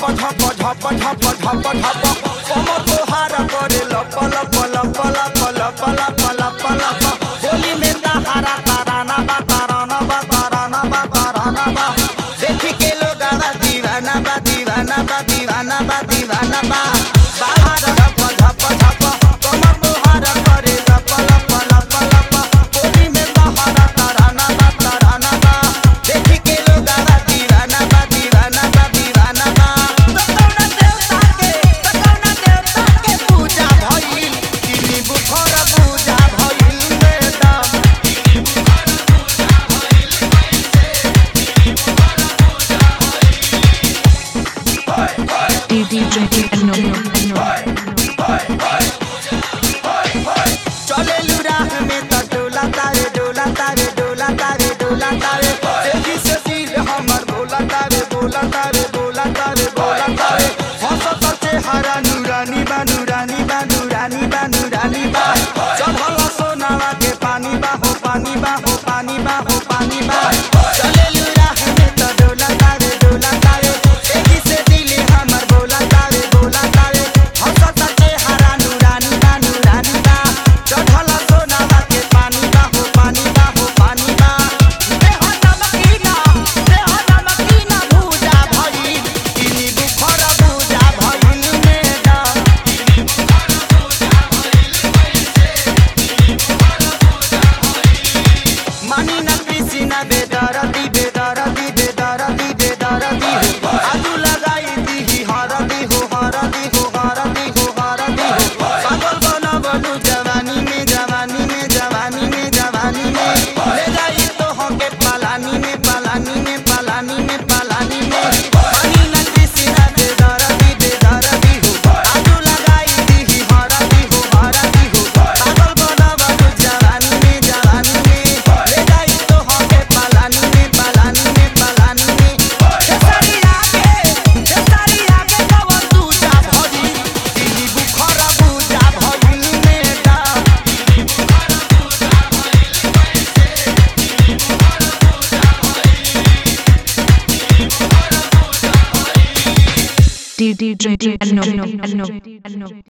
झप झप झप झप झप कमर तोहार करे लप लप लप लप लप लप लप लप होली में दहारा ताराना बा ताराना बा ताराना बा ताराना बा देखी के लोग दीवाना बा दीवाना बा दीवाना बा दीवाना बा बाहर झप झप झप कमर तोहार करे लप लप लप लप होली में दहारा ताराना बा देखी के लोग दीवाना बा दीवाना बा दीवाना बा तकौना देवता के पूजा भइल तिनी बुखर पूजा भइल मैडम चले लुराह में त डोला तारे डोला तारे डोला तारे डोला तारे तेजी से सिर हमर बोला तारे बोला तारे बोला तारे बोला तारे हंसत चेहरा नूरानी बा नूरानी बा नूरानी बा नूरानी बा चढ़ल सोनावा के पानी बा हो पानी बा हो पानी बा हो पानी बा चले लुराह में त डोला तारे तेजी से दिल हमर बोला तारे हंसत चेहरा नूरानी बा नूरानी बा चढ़ल सोनावा के पानी बा हो पानी बा हो पानी बा देह नमकीना भूजा भइल तिनी बुखर भूजा भइल मैडम मानी न पीसी न बेदरदी बेदरदी बेदरदी बेदरदी आजू लगाई दी हरदी हो हरदी हो हरदी हो हरदी हो पागल बनबलु जवानी में जवानी में जवानी में जवानी में ले जाई तो होके पलानी में पलानी में पलानी में पलानी में मानी न पीसी न बेदरदी बेदरदी हो आजू लगाई दी हरदी हो पागल बनबलु जवानी में जवानी में ले जाई तो होके पलानी में पलानी में पलानी में खेसारी आगे कवन दूजा भइल तिनी बुखर बुझा भइल मैडम DJ